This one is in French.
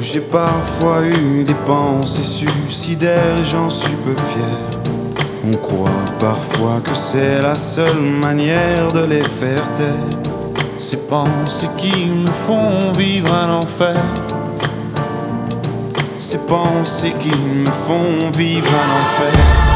J'ai parfois eu des pensées suicidaires et j'en suis peu fier. On croit parfois que c'est la seule manière de les faire taire. Ces pensées qui me font vivre un enfer. Ces pensées qui me font vivre un enfer.